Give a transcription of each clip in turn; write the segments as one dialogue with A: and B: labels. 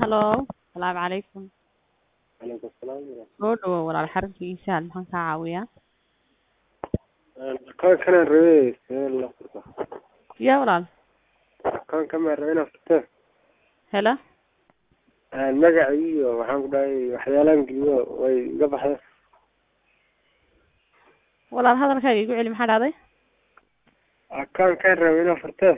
A: Hello, السلام عليكم.
B: عليكم السلام.
A: soo dhawow walaal xaruntiisa maxaan kaa caawiyaa?
B: كان الرئيس يلا فرصة.
A: yaa walaal
B: كان كم الرئيس فرصة.
A: hela
B: المجاعي وحنا قداي وحيالان جيو ويقبح.
A: walaal hadalkaaga igu celi maxaa dhacday?
B: كان الرئيس فرصة.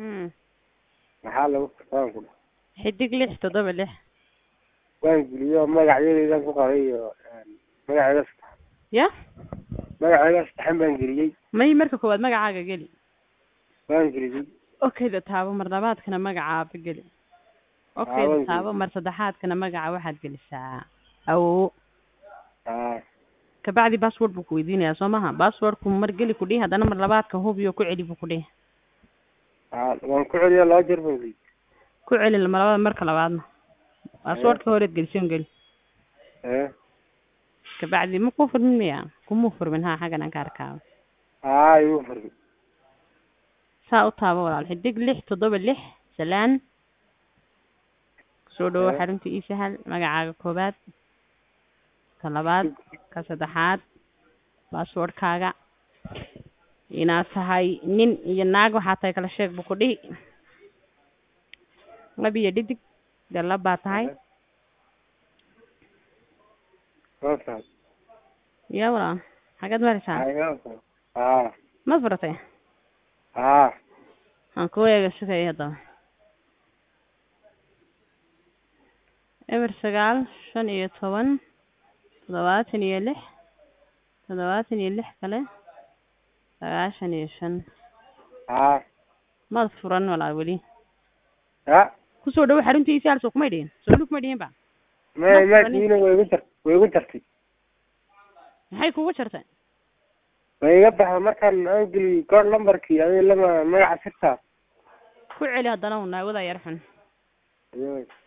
B: محل فرصة كله.
A: xidig 676
B: وين جيو مجاعي إذا كقرية مجاعي بس
A: ya
B: مجاعي بس تحمل جريء.
A: may marka koowaad magacaaga geli
B: وين جريء.
A: okay da taabo mar labaadkana magacaaba geli okay da taabo mar saddexaadkana magaca waxaad gelisaa aw kabacdi password buu ku weydiinayaa soo maha passwordku mar geli ku dhihi haddana mar labaadka hubiyo ku celi buu ku dhihi
B: waan ku celiyaa laba jeer buu yidhi
A: ku celi lama marka labaadna passwordka horeed gelisiyon geli kabacdi ma ku furmin miyaa kuma furmin ha xagan aan ka arkaa
B: igu furmin
A: saa u taabo walaal xidig 676 salaan soo dhawo xarunta ii sahal magacaaga koobaad ka labaad ka saddexaad passwordkaaga inaad tahay nin iyo naag waxaa tahay kala sheeg buu ku dhihi lab iyo dhidig dalla baa tahay yaa walaal xagaad maraysaa ma furatay aan ku eega sugaya haddaba eber 9 15 76 76 kale 95 maad furan walaal weli kusoo dhawo xaruntiisa hal soo kuma dhihin soo kuma dhihin ba
B: ma diina way igu jartay
A: maxay kugu jartay
B: way iga baxay markaan aan geli code numberkii adiga lama magaca sirta
A: ku celi haddana uu naawada yar xun